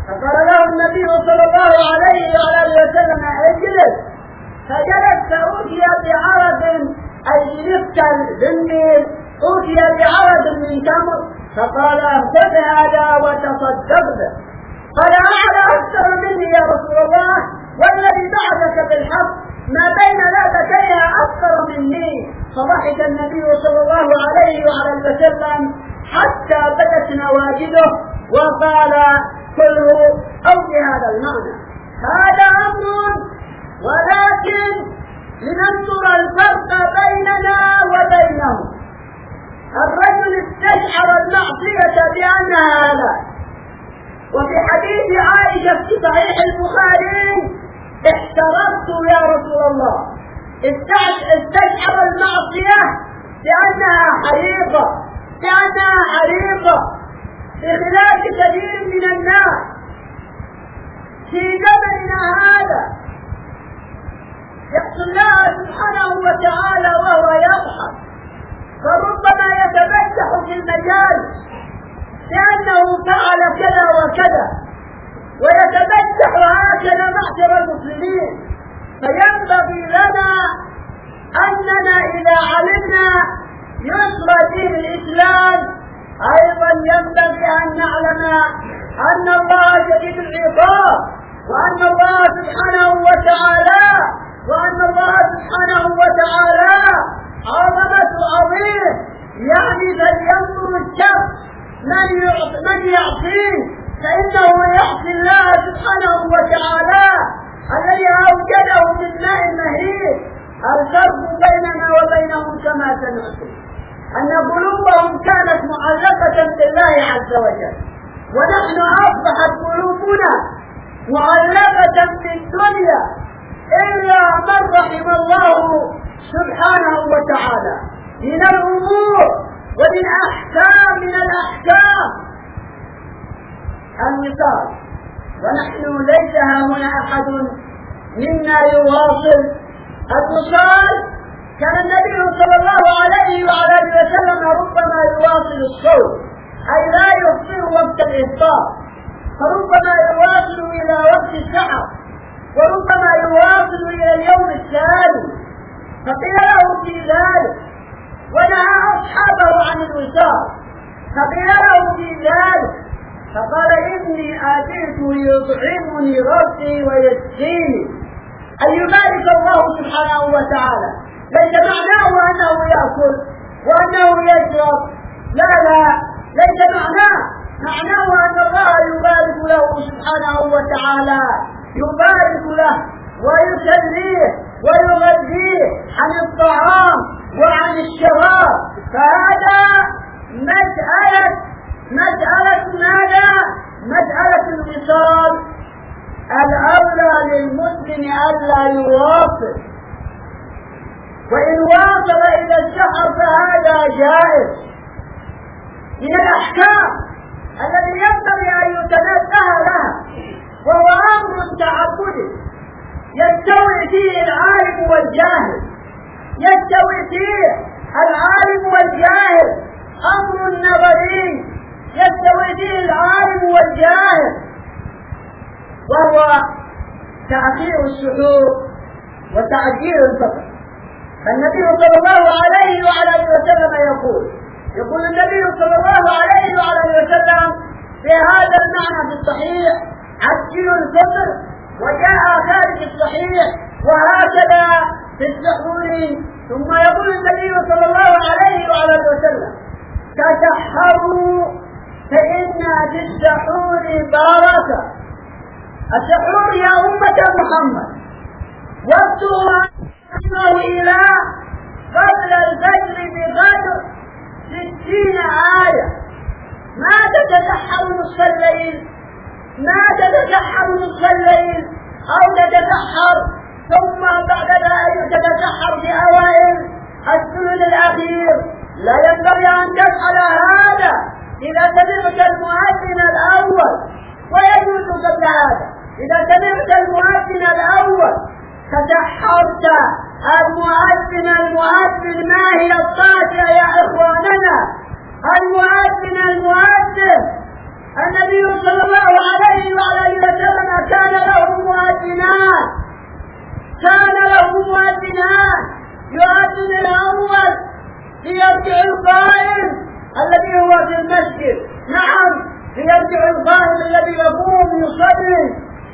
S1: النبي صلى الله عليه وعلى وسلم اجلس، فجلس فأوتي بعرض أي بنفتل بالليل، أوتي بعرض من تمر فقال خذ هذا وتصدق به. قال أعلى أكثر مني يا رسول الله، والذي بعثك بالحق ما بين لابتيها أكثر مني. فضحك النبي صلى الله عليه وعلى وسلم حتى بدت نواجذه وقال كله أو بهذا المعنى. هذا أمر، ولكن لننظر الفرق بيننا وبينه. الرجل استشعر المعصية بأنها هلاك، وفي حديث عائشة في صحيح البخاري احترمت يا رسول الله، استشعر المعصية بأنها حريقة بأنها حريقة بخلاف كثير من الناس في زمننا هذا يحصل الله سبحانه وتعالى وهو يضحك، فربما يتفتح في المجالس لأنه فعل كذا وكذا، ويتفتح هكذا معشر المسلمين. فينبغي لنا أننا إذا علمنا يسر دين الإسلام أيضا ينبغي أن نعلم أن الله شديد العقاب، وأن الله سبحانه وتعالى وأن الله سبحانه وتعالى عظمة عظيم. يعني فلينظر الشخص من يعصيه، فإنه يعصي الله سبحانه وتعالى الذي أوجده من ماء مهين. الفرق بيننا وبينهم كما سنعلم أن قلوبهم كانت معلقة بالله عز وجل، ونحن أصبحت قلوبنا معلقة بالدنيا إلا من رحم الله سبحانه وتعالى من الأمور ومن أحكام من الأحكام المثال. ونحن ليس هنا أحد منا يواصل الوصال. كان النبي صلى الله عليه وعلى اله وسلم ربما يواصل الصوم، أي لا يفطر وقت الإفطار، فربما يواصل إلى وقت السحر، وربما يواصل إلى اليوم الثاني. فقيل له في ذلك ونهى أصحابه عن الوصال، فقيل له في ذلك فقال إني آتيت يطعمني ربي ويسقيني، أن يبارك الله سبحانه وتعالى. ليس معناه أنه يأكل وأنه يشرب، لا لا ليس معناه معناه أن الله يبارك له سبحانه وتعالى، يبارك له ويسليه ويغذيه عن الطعام وعن الشراب. فهذا مسألة مسألة ماذا؟ مسألة الوصال. الأولى للمسلم ألا يواصل، وإن واصل إلى السحر فهذا جائز من الأحكام الذي ينبغي أن يتنبه لها، وهو أمر تعبدي يستوي فيه العالم والجاهل، يستوي فيه العالم والجاهل، أمر نظري يستوي فيه العالم والجاهل، وهو تأخير السحور وتعجيل الفطر. فالنبي صلى الله عليه وعلى وسلم يقول يقول النبي صلى الله عليه وعلى وسلم في هذا المعنى في الصحيح عجلوا الفطر، وجاء خارج الصحيح وهكذا في السحور. ثم يقول النبي صلى الله عليه وعلى وسلم تسحروا فإن في السحور بركة. السحور يا أمة محمد وقتها إلى قبل الفجر بقدر ستين آية. ما تتسحر نصف الليل، ما تتسحر نصف الليل أو تتسحر ثم بعد ذلك تتسحر في أوائل الثلث الأخير. لا ينبغي أن تفعل هذا إذا سمعت المؤذن الأول، ويجوز قبل هذا إذا سمعت المؤذن الأول تسحرت. المؤذن المؤذن ما هي الطاعة يا إخواننا؟ المؤذن المؤذن النبي صلى الله عليه وعلى وسلم مؤذنان، كان له مؤذنان يؤذن الأول ليرجع القائم الذي هو في المسجد، نعم ليرجع القائم الذي يقوم يصلي،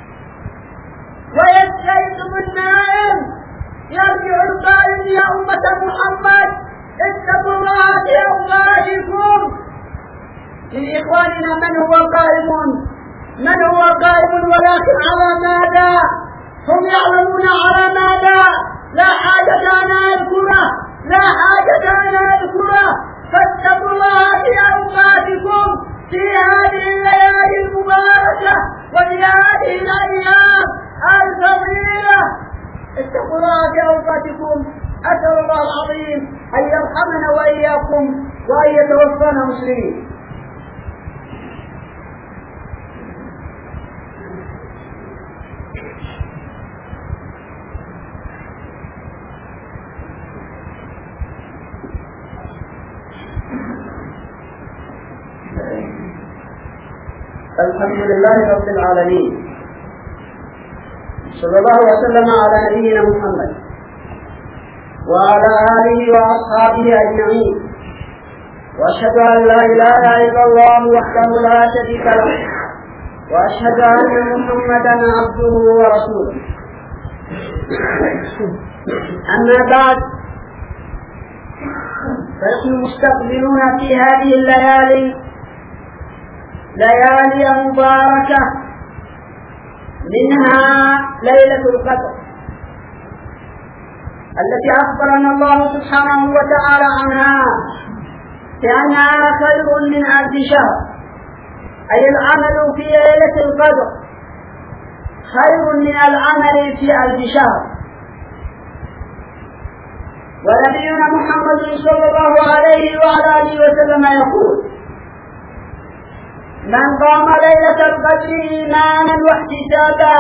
S1: ويستيقظ النائم يرجع القائم يا أمة محمد اتقوا الله في أوقاتكم. لإخواننا من هو قائم من هو قائم ولكن على ماذا؟ هم يعلمون على ماذا، لا حاجة أن أذكره لا حاجة أن أذكره فاتقوا الله في أوقاتكم في هذه الليالي المباركة وفي هذه الأيام الفضيلة. اتقوا الله في أوقاتكم. أسأل الله العظيم أن يرحمنا وإياكم وأن يتوفانا مسلمين. الحمد لله رب العالمين، صلى الله وسلم على نبينا محمد وعلى آله وأصحابه أجمعين، وأشهد أن لا إله إلا الله وحده لا شريك له، وأشهد أن محمدا عبده ورسوله. أما بعد، فنحن مستقبلون في هذه الليالي ليالي مباركة، منها ليلة القدر التي أخبرنا الله سبحانه وتعالى عنها بأنها خير من ألف شهر، أي العمل في ليلة القدر خير من العمل في ألف شهر. ونبينا محمد صلى الله عليه وعلى آله وسلم يقول: من قام ليلة القدر إيمانا واحتسابا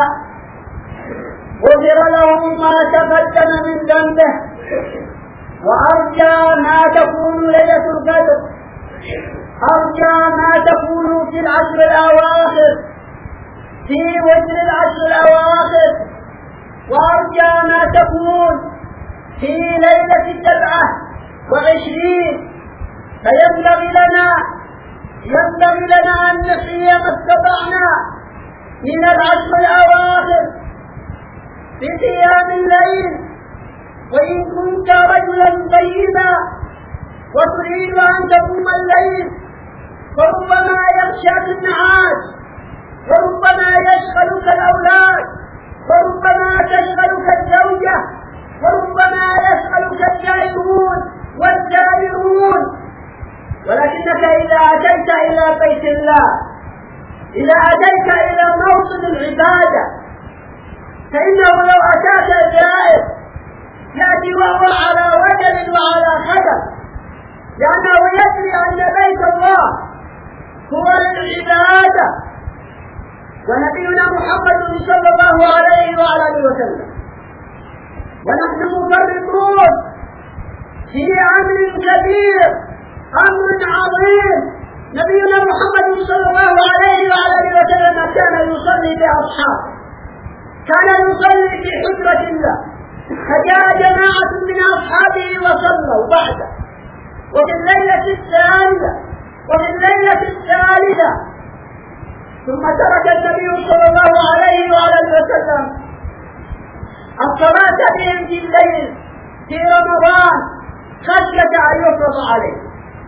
S1: غفر له ما تقدم من ذنبه. وأرجى ما تكون ليلة القدر، أرجى ما تكون في العشر الأواخر، في وتر العشر الأواخر، وأرجى ما تكون في ليلة السبعة وعشرين. فينبغي لنا ينبغي لنا أن نحيي ما استطعنا من العشر الأواخر بقيام الليل. وإن كنت رجلا طيبا وتريد أن تقوم الليل فربما يغشاك النعاس، وربما يشغلك الأولاد، وربما تشغلك الزوجة، وربما يشغلك الجائعون والزائرون. ولكنك إذا أتيت إلى بيت الله، إذا أتيت إلى موطن العبادة، فإنه لو أتاك الزائر يأتي وهو على وجل وعلى خدم، لأنه يدري أن بيت الله هو للعبادة. ونبينا محمد صلى الله عليه وعلى آله وسلم ونحن مفرطون في أمر كبير، أمر عظيم. نبينا محمد صلى الله عليه وعلى آله وسلم كان يصلي بأصحابه، كان يصلي في حجرة الله، فجاء جماعة من أصحابه وصلوا بعده. وفي الليلة الثانية وفي الليلة الثالثة ثم ترك النبي صلى الله عليه وعلى آله وسلم الصلاة بهم في الليل في رمضان خشية أن يفرض عليه.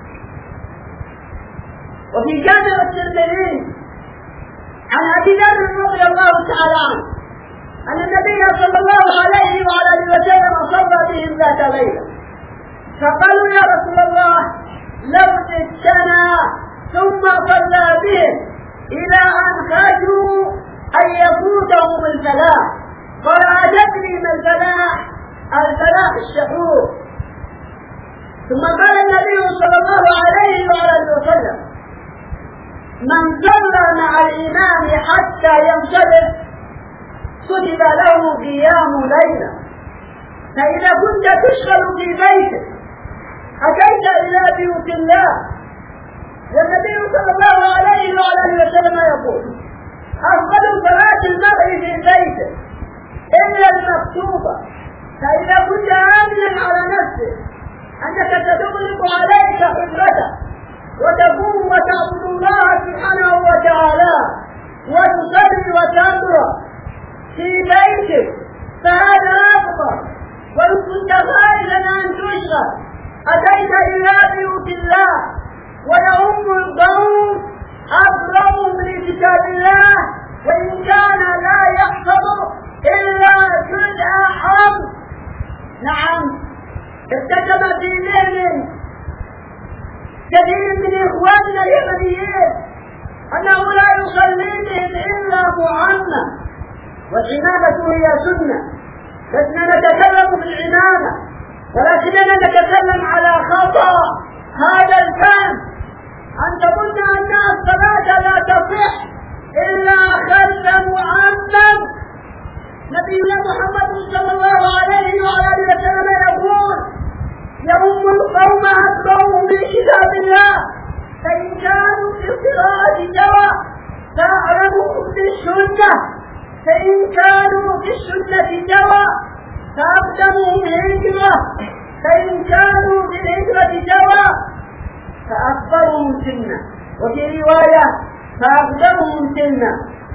S1: وفي جامع الترمذي عن أبي ذر رضي الله تعالى عنه أن النبي صلى الله عليه وعلى آله وسلم صلى بهم ذات ليلة، فقالوا: يا رسول الله لو جئتنا ثم صلى بهم إلى أن خشوا أن يفوتهم الفلاح. قال: أتدري ما الفلاح؟ الفلاح الشحوح. ثم قال النبي صلى الله عليه وعلى آله وسلم: من صلى مع الإمام حتى ينصرف كتب له قيام ليلة. فإذا كنت تشغل في بيتك أتيت إلى بيوت الله، والنبي صلى الله عليه وعلى آله وسلم يقول: أفضل صلاة المرء في بيته في بيتك فهذا أفضل، وإن كنت خائفا أن تشغل أتيت إلى بيوت الله ويؤم القوم أقربهم لكتاب الله، وإن كان لا يحفظ إلا جزء حمد. نعم، ارتكب في ذهن كثير من إخواننا اليمنيين أنه لا يصلي بهم إلا معمم، والعمامة هي سنة، لسنا نتكلم في العمامة ولكننا نتكلم على خطأ هذا الفهم، أن تظن أن الصلاة لا تصح إلا خلف معمم. نبينا محمد صلى الله عليه وعلى آله وسلم يقول: يؤم القوم أكبرهم بكتاب الله، فإن كانوا في القراءة سواء فأعلمهم بالسنة، فإن كانوا في السنة سواء فأقدمهم هجرة، فإن كانوا في الهجرة سواء فأكبرهم سنة، وفي رواية فأقدمهم سنة.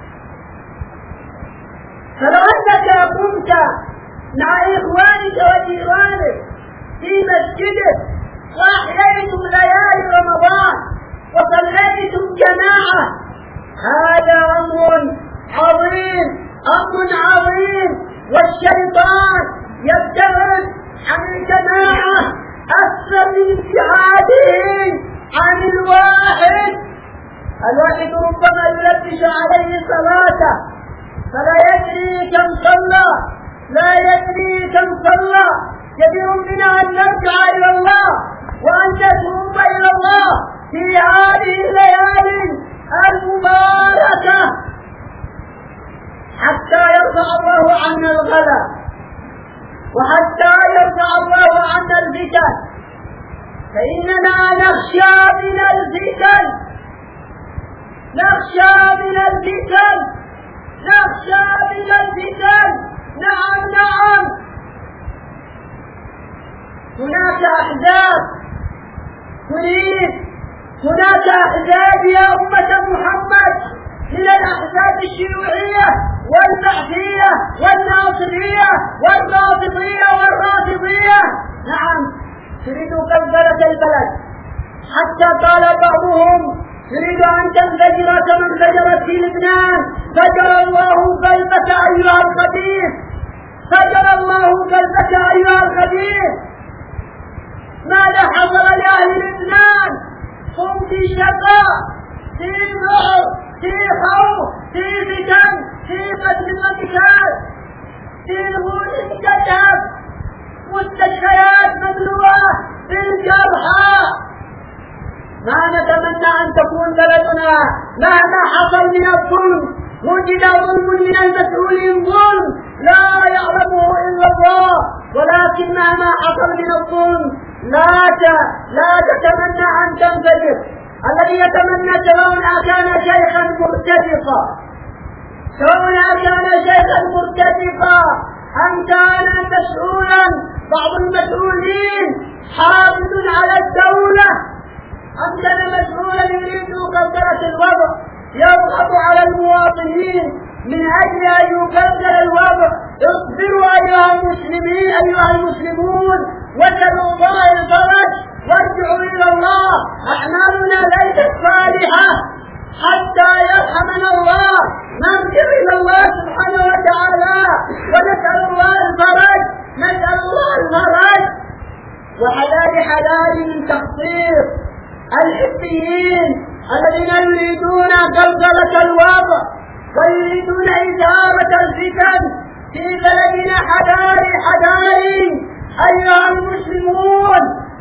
S1: فلو أنك قمت مع إخوانك وجيرانك في مسجدك وأحييتم ليالي رمضان وصليتم جماعة، هذا أمر عظيم، أمر عظيم، والشيطان يبتعد عن الجماعة أكثر من ابتعاده عن الواحد. الواحد ربما يلبس عليه صلاته فلا يدري كم صلى، لا يدري كم صلى. كثير منا أن نرجع إلى الله وأن نتوب إلى الله في هذه الليالي المباركة حتى يرفع الله عنا الغلا، وحتى يرفع الله عنا الفتن، فإننا نخشى من الفتن، نخشى من الفتن، نخشى من الفتن. نعم نعم، هناك أحزاب تريد، هناك أحزاب يا أمة محمد من الأحزاب الشيوعية والبعثية والناصرية والرافضية والرافضية، نعم، تريد كنبلة البلد، حتى قال بعضهم يريد أن تنفجر كما انفجرت في لبنان. فجر الله قلبك أيها الخبيث، فجر الله قلبك أيها الخبيث. ماذا حصل لأهل لبنان؟ هم في شقاء، في ذعر، في خوف، في فتن، في قتل القتال، في نمود تذهب، مستشفيات مملوءة بالجرحى. ما نتمنى أن تكون بلدنا مهما حصل من الظلم، وجد ظلم من المسؤولين، ظلم لا يعلمه إلا الله، ولكن مهما حصل من الظلم لا لا تتمنى أن تنفجر. الذي يتمنى سواء كان شيخا مرتفقا، سواء كان شيخا مرتفقا أم كان مسؤولا، بعض المسؤولين حافظ على الدولة، أم كان مسؤولا يريد قدرة الوضع، يضغط على المواطنين من أجل أن يقدر الوضع. اصبروا أيها المسلمين، أيها المسلمون، وسلوا الله الفرج وارجعوا إلى الله. أعمالنا ليست صالحة حتى يرحمنا الله، نرجع إلى الله سبحانه وتعالى ونسأل الله الفرج، نسأل الله الفرج. وحلال حلال من تخطيط الحزبيين الذين يريدون قلقلة الوضع ويريدون إثارة الفتن في بلدنا. حذار حذار أيها المسلمون،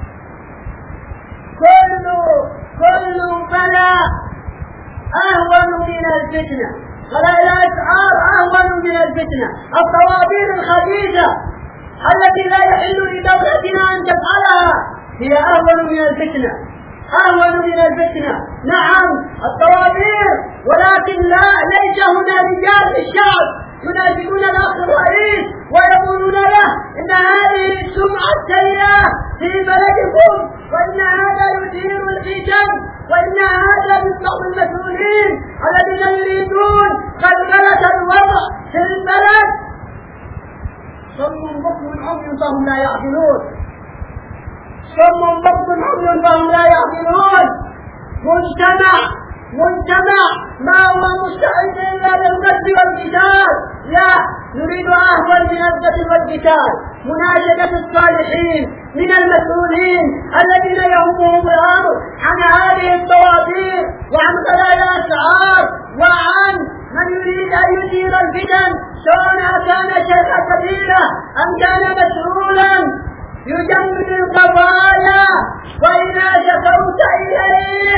S1: كل كل بلاء أهون من الفتنة، غلاء الأسعار أهون من الفتنة، الطوابير الخبيثة التي لا يحل لدولتنا أن تفعلها هي أهون من الفتنة، أهون من الفتنة. نعم الطوابير، ولكن لا ليس هنا رجال الشعب يناشدون الأخ الرئيس ويقولون له إن هذه السمعة السيئة في بلدكم، وإن هذا يثير الفتن، وإن هذا من بعض المسؤولين الذين يريدون قلقلة الوضع في البلد. ما هو مستعد إلا للقتل والقتال، لا، نريد عهدا من القتل والقتال، مناشدة الصالحين من المسؤولين الذين يهمهم الأمر عن هذه الطوابير وعن غلاء الأسعار وعن من يريد أن يدير الفتن، سواء كان شيخا كبيرا أم كان مسؤولا يجمد القضايا. وإذا شكوت إليه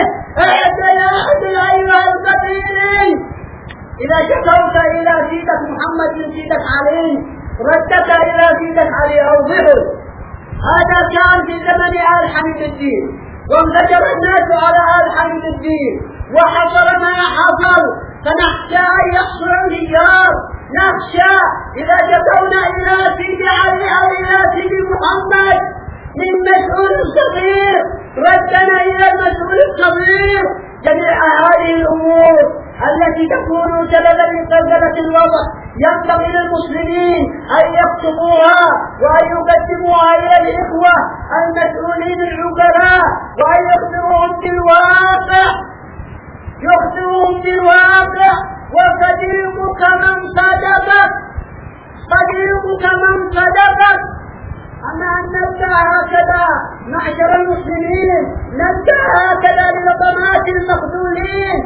S1: اعتناء أيها القتيل، إذا شكوت إلى سيدك محمد من سيدك علي ردك إلى سيدك علي أوضحه. هذا كان في زمن آل حميد الدين، وانفجر الناس على آل حميد الدين وحصل ما حصل، فنخشى أن يحصل انفجار. نخشى إذا شكونا إلى سيد علي أو إلى سيد محمد من مسؤول صغير ردنا إلى المسؤول الصغير. جميع هذه الأمور التي تكون سببا لزلزلة الوضع ينبغي للمسلمين أن يكتبوها وأن يقدموها إلى الإخوة المسؤولين العقلاء، وأن يخبروهم بالواقع يخبروهم بالواقع. وصديقك من صدقك صديقك من صدقك. أما أن نبدأ هكذا معشر المسلمين، نبدأ هكذا للطمات المخذولين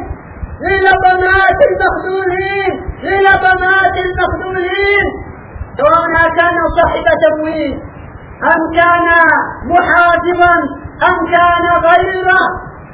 S1: للطمات المخذولين للطمات المخذولين سواء كان صاحب تمويل أم كان محاسبا أم كان غيره.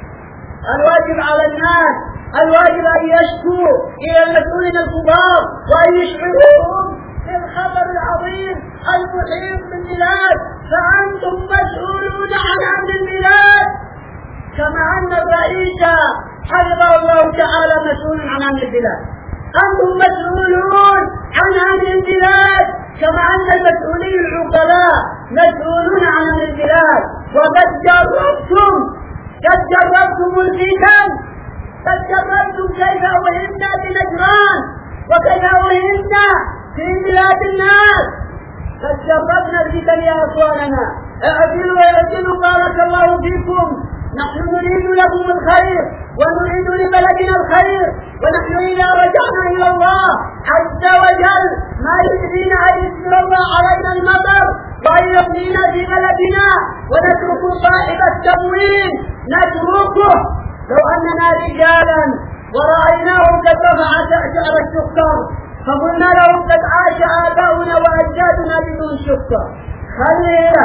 S1: الواجب على الناس، الواجب أن يشكوا إلى المسؤولين الكبار وأن يشعروهم بالخطر العظيم المحيط بالبلاد، فأنتم مسؤولون عن أمن البلاد، كما أن الرئيس حفظه الله تعالى مسؤول عن أمن البلاد. أنتم مسؤولون عن أمن البلاد كما أن المسؤولين العقلاء مسؤولون عن أمن البلاد. وقد جربتم قد جربتم الفتن، قد جربتم كيف وهمنا بنجران وكيف وهمنا في بلاد الناس. قد جربنا الفتن يا اخواننا، اعدلوا اعدلوا بارك الله فيكم. نحن نريد لكم الخير ونريد لبلدنا الخير، ونحن اذا رجعنا الى الله عز وجل ما يريدنا ان يسر الله علينا المطر وان يغنينا في بلدنا ونترك صاحب التموين نتركه. لو اننا رجالا ورأيناه قد رفع سعر السكر فقلنا له قد عاش آباؤنا وأجدادنا بدون سكر، خلينا.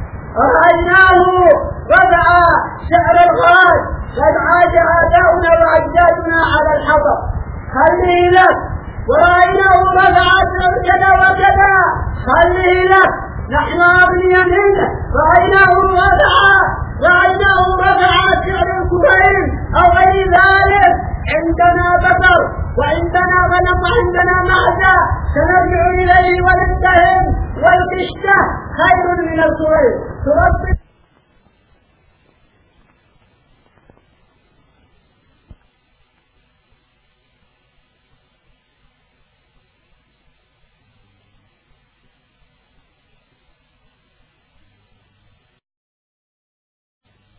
S1: رأيناه رفع سعر الغاز قد عاش آباؤنا وأجدادنا على الحطب، خليه لك. ورأيناه رفع سعر كذا وكذا، خليه لك، نحن أغنياء منه. رأيناه رفع رأيناه رفع سعر الكوين أو غير ذلك. عندنا بقر وعندنا غنم وعندنا معزة سنرجع إليه وننتهم، والقشة خير من الكوين.